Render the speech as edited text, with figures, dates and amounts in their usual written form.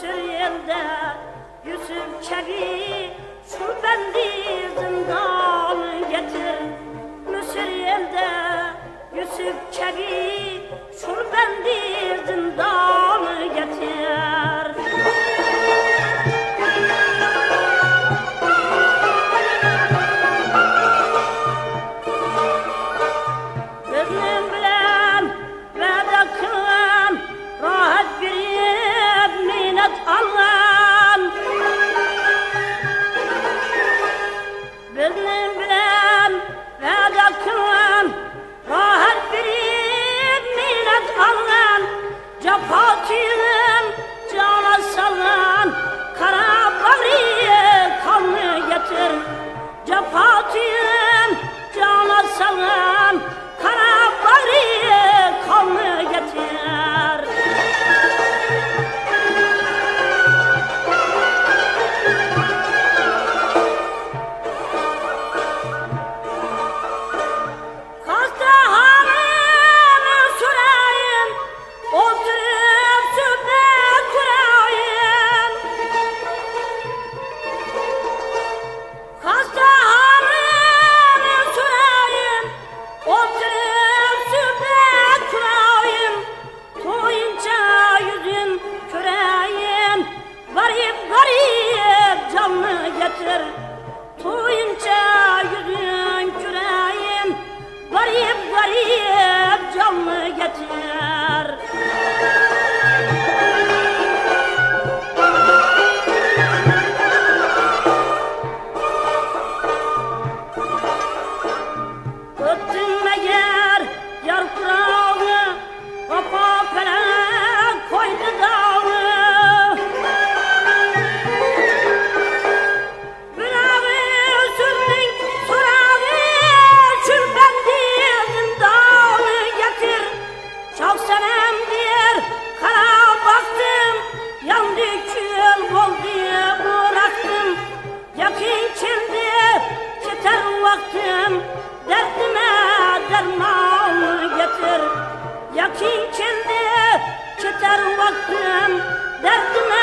Mısır yelde Yusuf Çebi şu bendi zindanı getir. Mısır yelde Yusuf Çebi şu bendi zindanı getir. Benim bilen veda kılan rahat bir minnet alan. Benim bilen veda kılan rahat bir minnet alan. Cefatilim cana salan kara bağrıya kanlı getir. Cefatilim cana salan kara bağrıya kanlı getir. Tuyunca yüzün küreğim garip garip canlı getir. Öttün meğer yar kurağı kapa felek koydu dağı. Çok senemdir kara baktım, yandı kül ol diye bıraktım. Yakın kimdi yeter vaktim, derdime dermanı getir. Yakın kimdi yeter vaktim, derdime